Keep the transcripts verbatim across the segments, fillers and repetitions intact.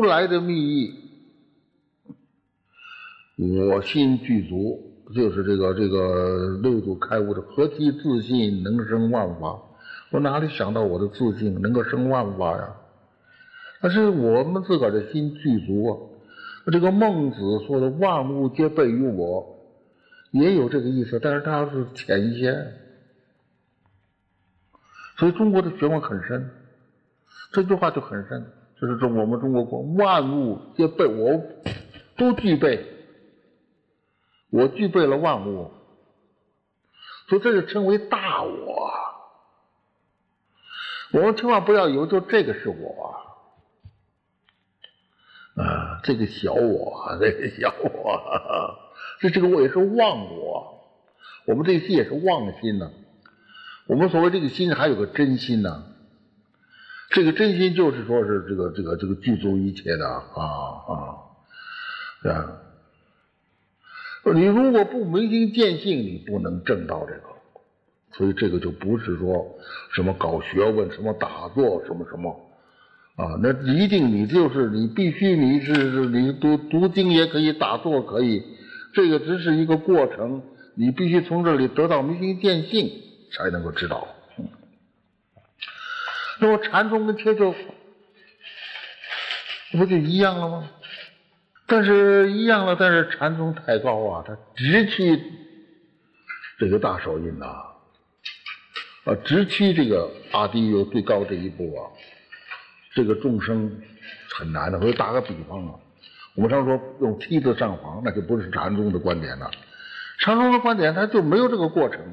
来的密意，我心具足，就是这个这个六祖开悟的何其自信能生万法。我哪里想到我的自信能够生万法呀？但是我们自个儿的心具足啊。这个孟子说的万物皆备于我，也有这个意思，但是它是浅一些。所以中国的学问很深，这句话就很深，就是说我们中国国万物皆备我，都具备，我具备了万物，所以这就称为大我。我们千万不要以为就这个是我啊，这个小我，这个小我，这这个我也是忘我，我们这个心也是妄心呢、啊。我们所谓这个心还有个真心呢、啊，这个真心就是说是这个这个这个具足一切的啊啊，对吧？你如果不明心见性，你不能证到这个，所以这个就不是说什么搞学问、什么打坐、什么什么。啊，那一定你就是你必须你是你读读经也可以，打坐可以，这个只是一个过程，你必须从这里得到明心见性才能够知道。嗯、那么禅宗跟贴咒不就一样了吗？但是一样了，但是禅宗太高啊，它直趋这个大手印呐、啊，啊，直趋这个阿底有最高这一步啊。这个众生很难的，我就打个比方啊，我们常说用梯子上房，那就不是禅宗的观点了。禅宗的观点，它就没有这个过程，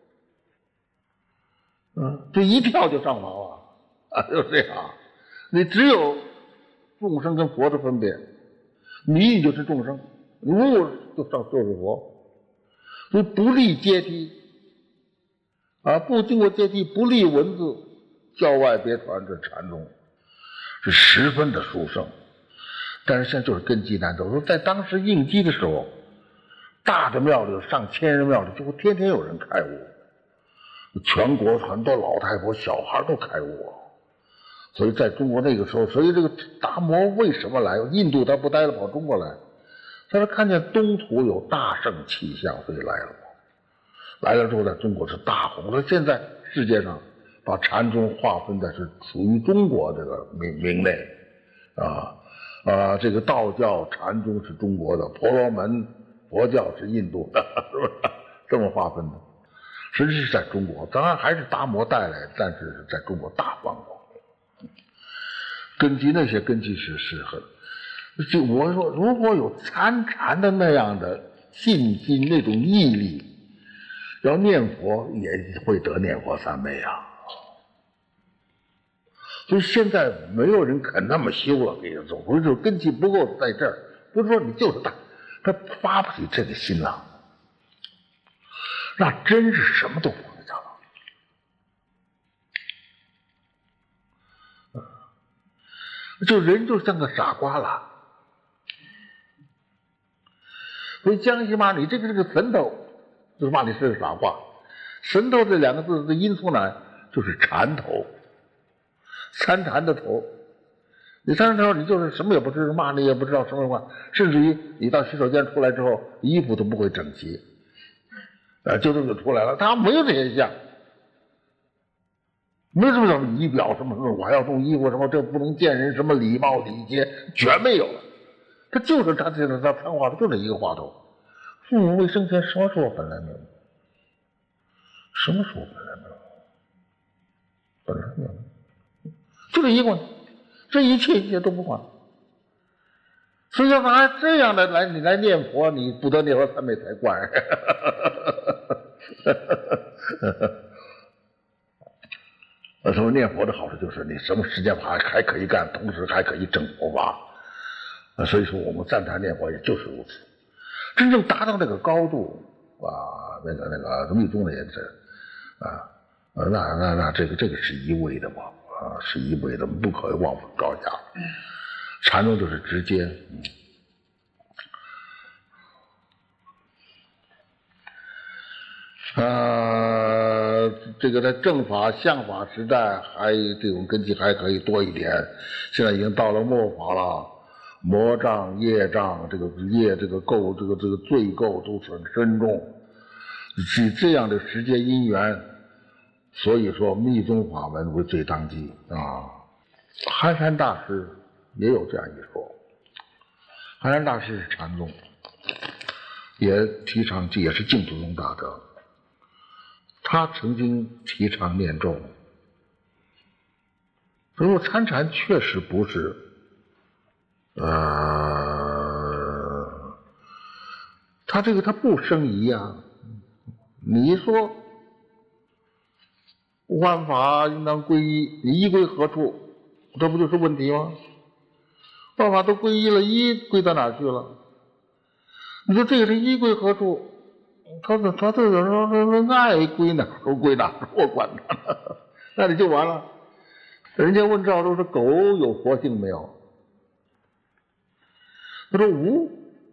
嗯，这一跳就上房了啊，就这样。你只有众生跟佛的分别，你就是众生，无就上就是佛，所以不立阶梯啊，不经过阶梯，不立文字，教外别传，这禅宗。是十分的殊胜，但是现在就是根基难走。说在当时应机的时候，大的庙里有上千人庙里，就会天天有人开悟，全国很多老太婆、小孩都开悟。所以在中国那个时候，所以这个达摩为什么来？印度他不待了，跑中国来，他说看见东土有大圣气象，所以来了。来了之后，在中国是大红。说现在世界上。把禅宗划分的是属于中国这个名名内，啊啊，这个道教禅宗是中国的，婆罗门佛教是印度的，是不是这么划分的？实际是在中国，当然还是达摩带来，但是是在中国大放光。根基那些根基是是很，就我说，如果有参禅的那样的信心、那种毅力，要念佛也会得念佛三昧啊。所以现在没有人肯那么修了，给人走，不是说根基不够在这儿，不是说你就是大，他发不起这个心了，那真是什么都不会讲了，就人就像个傻瓜了。所以江西骂你这个这个神头，就是骂你是个傻瓜。神头这两个字的音从哪？就是禅头。参禅的头，你参禅头，你就是什么也不知道，骂你也不知道什么话，甚至于你到洗手间出来之后，衣服都不会整齐，呃，就这么就出来了。他没有这些相，没有什么什么仪表，什么什么我要动衣服，什么这不能见人，什么礼貌礼节，全没有了。他就是他这个他参话，就这一个话头。父母未生前，什么时候本来没有？什么时候本来没有？本来没有。就这一个，这一切一切都不管。所以要拿这样的来你来念佛，你不得念佛三昧才怪。我说念佛的好处就是你什么时间还还可以干，同时还可以证佛法。所以说我们赞叹念佛也就是如此。真正达到那个高度啊，那个那个密宗的也是啊，那那那这个这个是一味的嘛。啊，是一味的，不可妄分高下。禅宗就是直接，嗯，呃，这个在正法、相法时代，还这种根基还可以多一点。现在已经到了末法了， 魔障、业障，这个业这个垢，这个这个罪垢都是很深重，是这样的时间因缘，所以说密宗法门为最当机啊。寒山大师也有这样一说，寒山大师是禅宗，也提倡也是净土宗大德，他曾经提倡念咒，所以说参禅确实不是。呃，他这个他不生疑啊，你说万法应当归一，你一归何处？这不就是问题吗？万法都归一了，一归到哪去了？你说这个是一归何处？他他他这个说说爱归哪都归哪，我管他呢，那你就完了。人家问赵州说狗有佛性没有？他说无，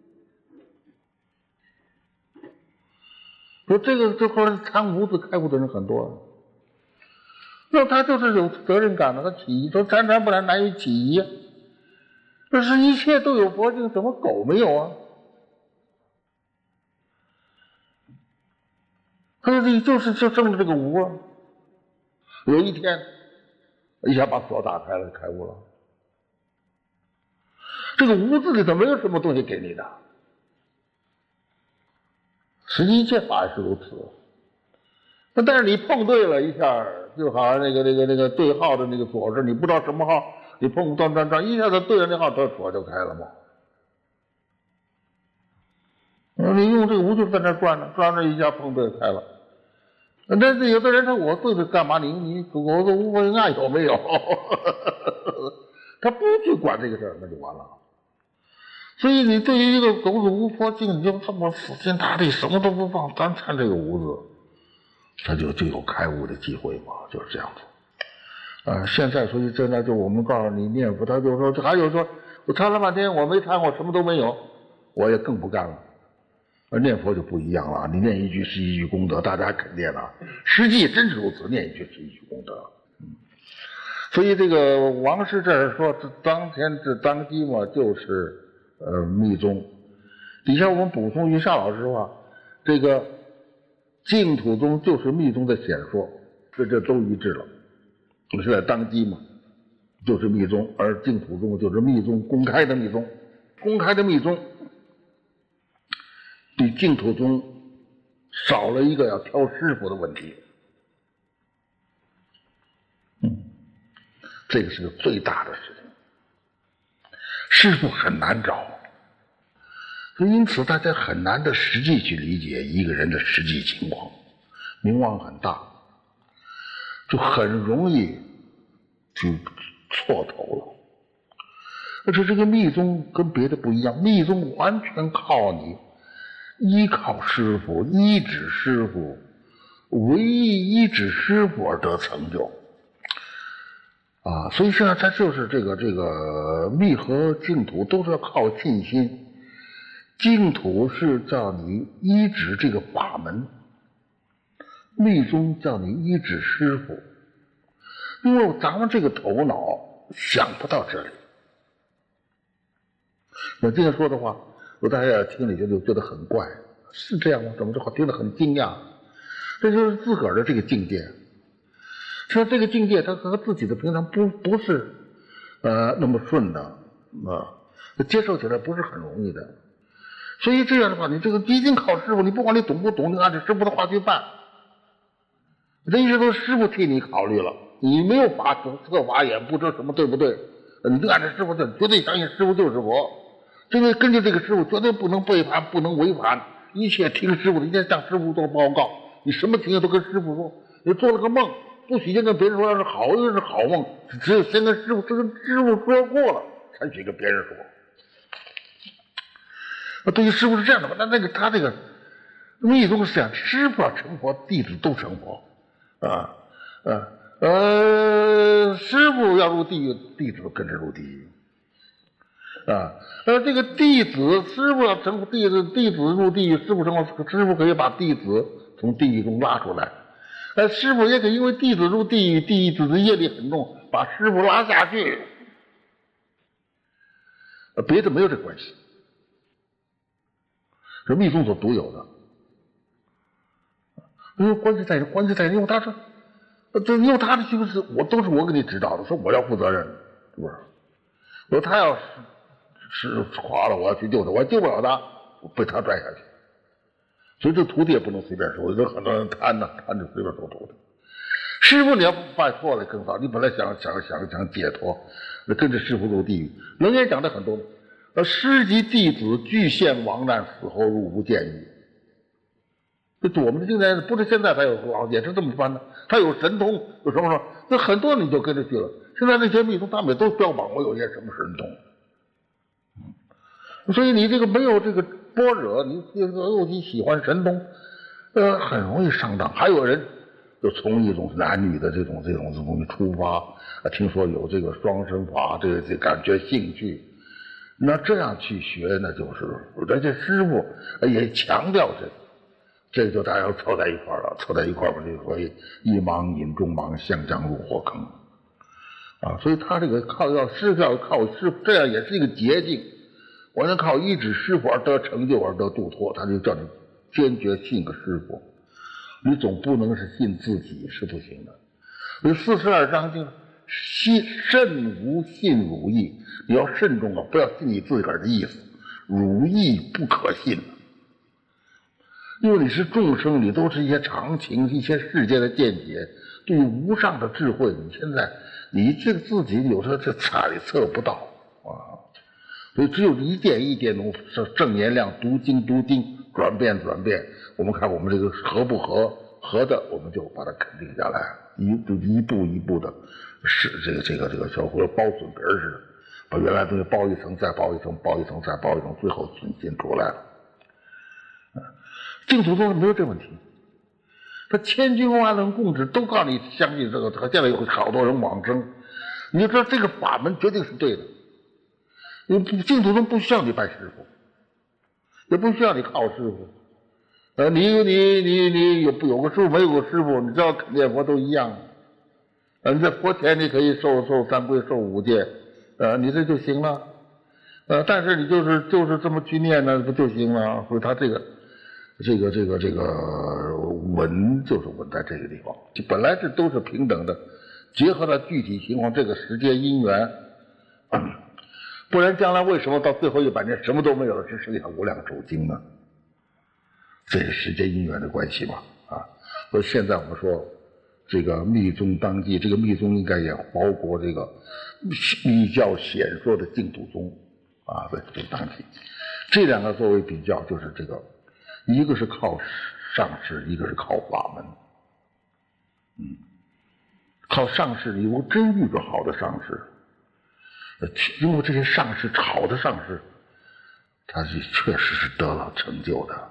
说这个这后来参无字开悟的人很多，那他就是有责任感的，他起疑，说参禅不然难于起疑啊。这是一切都有佛性，怎么狗没有啊？他说这就是就证了这个无啊。有一天，一下把锁打开了，开悟了。这个无字里头没有什么东西给你的，实际一切法也是如此。那但是你碰对了一下，就好像那个那个那个对号的那个锁是，你不知道什么号，你碰转转转，一下子对着那号，这锁就开了嘛。你用这个无就在那转着，转着一下碰对开了。但是有的人说我对着干嘛？你你我的无佛爱有没有？他不去管这个事儿，那就完了。所以你对于一个狗子无佛性，你就这么死心塌地，什么都不放，单看这个无字，他就就有开悟的机会嘛，就是这样子。啊、呃，现在所以现在就我们告诉你念佛，他就说还有说我参了半天，我没参，我什么都没有，我也更不干了。而念佛就不一样了，你念一句是一句功德，大家肯定了，实际真是如此，念一句是一句功德。嗯，所以这个王师这儿说，这当前这当机嘛，就是呃密宗。底下我们补充一句，夏老师话，这个净土宗就是密宗的显说，这这都一致了。现在当机嘛，就是密宗，而净土宗就是密宗公开的密宗，公开的密宗。比净土宗少了一个要挑师傅的问题，嗯，这个是个最大的事情，师傅很难找，所以因此大家很难的实际去理解一个人的实际情况，名望很大，就很容易去错头了。而且这个密宗跟别的不一样，密宗完全靠你。依靠师傅，依止师傅，唯一依止师傅而得成就啊！所以现在它就是这个这个密和净土都是要靠信心，净土是叫你依止这个法门，密宗叫你依止师傅，因为咱们这个头脑想不到这里。我这样说的话，我大家听了就就觉得很怪，是这样吗？怎么这话听得很惊讶？这就是自个儿的这个境界。实际上这个境界，它和自己的平常不不是呃那么顺的啊，接受起来不是很容易的。所以这样的话，你这个一定靠师傅，你不管你懂不懂，你按照师傅的话去办。这一切都是师傅替你考虑了，你没有法策法眼，不知道什么对不对，你就按照师傅的，绝对相信师傅就是佛。这个根据这个师傅，绝对不能背叛，不能违反，一切听师傅的，一切向师傅做报告。你什么情况都跟师傅说。你做了个梦，不许先跟别人说，要是好又是好梦，只有先跟师傅，这跟师傅说过了，才许跟别人说。那对于师傅是这样的吧？那那个他这个密宗是这样，师傅要成佛，弟子都成佛，啊啊呃，师傅要入地狱，弟子跟着入地狱。啊，呃，这个弟子师傅要成弟子，弟子入地狱，师傅成佛，师傅可以把弟子从地狱中拉出来，呃，师傅也可以因为弟子入地狱，弟子的业力很重，把师傅拉下去。 呃，别的没有这关系，是密宗所独有的。因为关系在于关系在于，因为他是，这因为他的形式，我都是我给你指导的，说我要负责任，是不是？我说他要是是垮了，我要去救他，我救不了他，我被他拽下去。所以这徒弟也不能随便收，有很多人贪呐，贪就随便收徒弟。师傅你要犯错了更糟，你本来想想想想解脱，跟着师傅入地狱。楞严讲的很多，呃，师及弟子俱现亡难，死后入无间狱。这我们现在不是现在才有，也是这么办的。他有神通，有什么说？那很多人就跟着去了。现在那些密宗他们也都标榜我有些什么神通，嗯，所以你这个没有这个般若，你这个尤其喜欢神通，呃，很容易上当。还有人就从一种男女的这种这种东西出发，啊，听说有这个双生法，这个这感觉兴趣，那这样去学，那就是人家师傅也强调这个。这就大家要凑在一块儿了，凑在一块儿，就所以一盲引众盲，相将入火坑啊！所以他这个靠要师要靠师傅，这样也是一个捷径。我能靠依止师傅而得成就而得度脱，他就叫你坚决信个师傅，你总不能是信自己是不行的。所以四十二章经，信慎无信汝意，你要慎重啊，不要信你自个儿的意思，汝意不可信。因为你是众生，你都是一些常情，一些世界的见解，对于无上的智慧，你现在你这个自己有时候这猜测不到啊，所以只有一点一点从正言量读经读经转变转变，我们看我们这个合不合合的，我们就把它肯定下来，一就一步一步的，是这个这个这个小和包笋皮似的，把原来东西包一层再包一层，包一层再包一层，最后瞬间出来了。净土宗没有这问题，他千军万人共治，都告诉你相信这个。他现在有好多人往生，你就知道这个法门绝对是对的。因为净土宗不需要你拜师傅，也不需要你靠师傅。呃，你你你你有有个师傅没有个师傅，你知道念佛都一样。呃，你在佛前你可以受受三皈受五戒，呃，你这就行了。呃，但是你就是就是这么去念呢，不就行了？所以他这个。这个这个这个稳就是稳在这个地方，就本来这都是平等的，结合了具体情况，这个时间因缘，嗯，不然将来为什么到最后一百年什么都没有了，只剩下无量寿经呢？这是时间因缘的关系嘛，啊，所以现在我们说这个密宗当机，这个密宗应该也包括这个比较显说的净土宗啊，对，这当机，这两个作为比较，就是这个。一个是靠上师，一个是靠法门。嗯，靠上师，你如果真遇着好的上师，呃，因为这些上师好的上师，他是确实是得了成就的。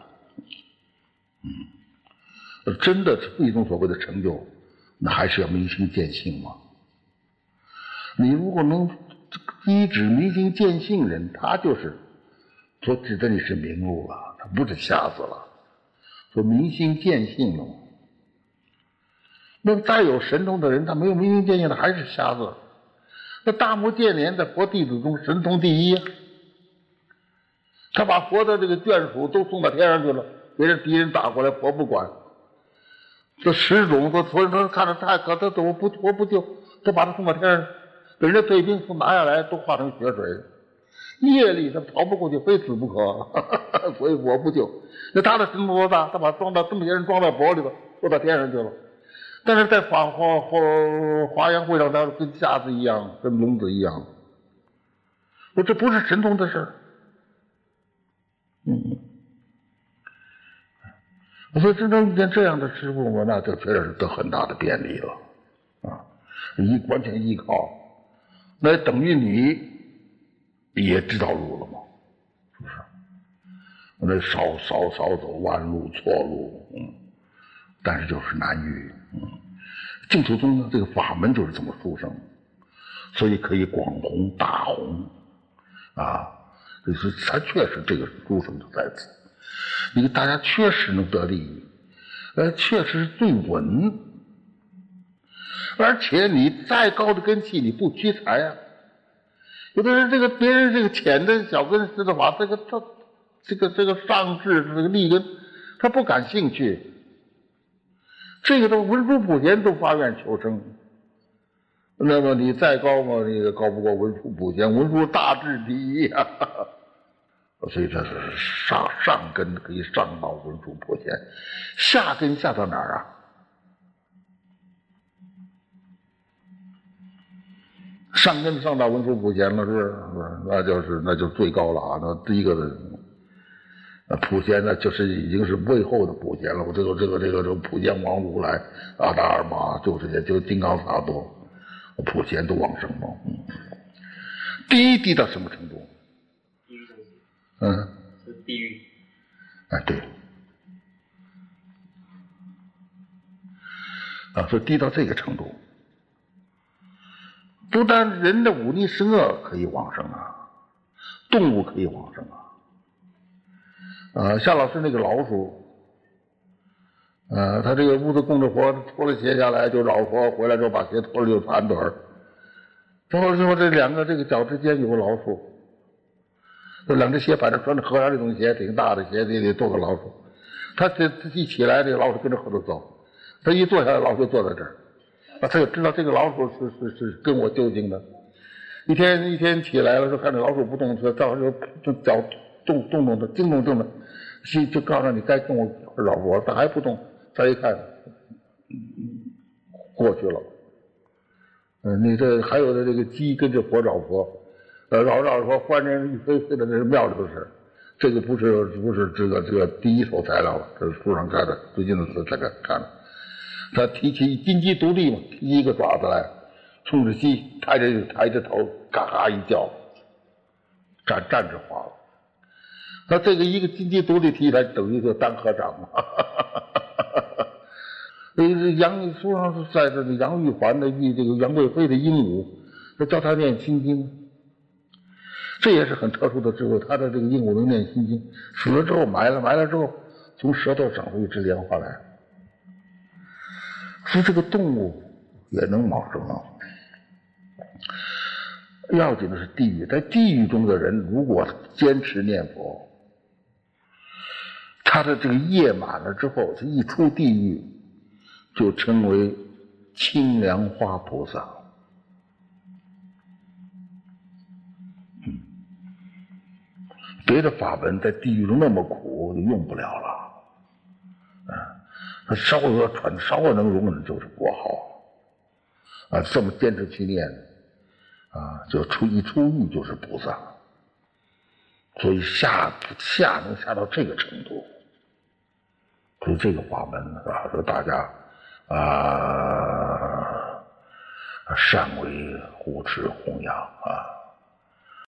嗯，真的是密宗所谓的成就，那还是要明心见性嘛。你如果能依止明心见性人，他就是所指的你是明悟了。他不是瞎子了，说明心见性了。那再有神通的人，他没有明心见性的还是瞎子。那大目犍连在佛弟子中神通第一，他把佛的这个眷属都送到天上去了，别人敌人打过来，佛不管。这十种和佛人他看着太可，他怎么不佛不救？他把他送到天上，给人家退兵从拿下来都化成血水。业力他逃不过去，非死不可，呵呵，所以我不救。那他的神通多大？他把装到这么些人装在钵里头，都到天上去了。但是在华华华华严会上，他跟瞎子一样，跟聋子一样。我这不是神通的事儿。嗯，所以真正遇见这样的师傅，我那就确实是得很大的便利了啊！依完全依靠，那等于你。也知道路了吗？是不是？那少少少走弯路错路，嗯，但是就是难遇，嗯。净土宗呢，这个法门就是这么殊胜，所以可以广弘大弘，啊，就是它确实这个殊胜就在此，因为大家确实能得利益，呃，确实是最稳，而且你再高的根器，你不屈才啊。 有的人这个别人这个浅的小根知道法，这个这这个这个上智这个立根，他不感兴趣。这个都文殊普贤都发愿求生，那么你再高嘛，你也高不过文殊普贤，文殊大智第一啊。所以这是上上根可以上到文殊普贤，下根下到哪儿啊？上根上到文殊普贤了，是不是？那就是那就最高了啊！那第一个的普贤呢，就是已经是最后的普贤了。我这个这个这个这个普贤王如来、阿达尔玛，就是也就金刚萨埵，普贤都往生了。嗯，第一低到什么程度？ 地狱等级。 嗯， 是地狱。 哎，对。啊，所以低到这个程度。不但人的五逆十恶可以往生啊，动物可以往生啊。呃，夏老师那个老鼠，呃，他这个屋子供着佛，脱了鞋下来就老佛回来之后把鞋脱了就盘腿儿，脱了之后这两个这个脚之间有个老鼠，这两只鞋反正穿着和尚这种鞋，挺大的鞋，里里坐个老鼠，他这一起来这个老鼠跟着后头走，他一坐下来老鼠就坐在这儿。啊，他就知道这个老鼠是是是跟我究竟的。一天一天起来了，说看这老鼠不动，说到时候就脚动动动的，惊动动的，心就告诉你该跟我一块绕佛，他还不动，再一看，过去了。嗯、呃，你这还有的这个鸡跟着佛绕佛，呃，绕绕佛，欢人一飞飞的，那是庙里的事。这个不是不是这个这个第一手材料了，这是书上看的，最近的书才看看的。他提起金鸡独立嘛，提起一个爪子来，冲着鸡抬着抬着头，嘎嘎一叫，站站着滑了。那这个一个金鸡独立提起来，等于就当和尚嘛。那个杨书上是在这个杨玉环的玉这个杨贵妃的鹦鹉，他教他念心经，这也是很特殊的智慧。他的这个鹦鹉能念心经，死了之后埋了，埋了之后从舌头长出一枝莲花来。说这个动物也能往生啊。要紧的是地狱，在地狱中的人如果坚持念佛，他的这个业满了之后，他一出地狱就称为清凉花菩萨。嗯，别的法门在地狱中那么苦就用不了了。啊，他稍微喘，稍微能容忍就是国好啊，这么坚持去念啊，就出一出狱就是菩萨，所以下下能下到这个程度，所以这个法门是吧？说大家啊，善为护持弘扬啊。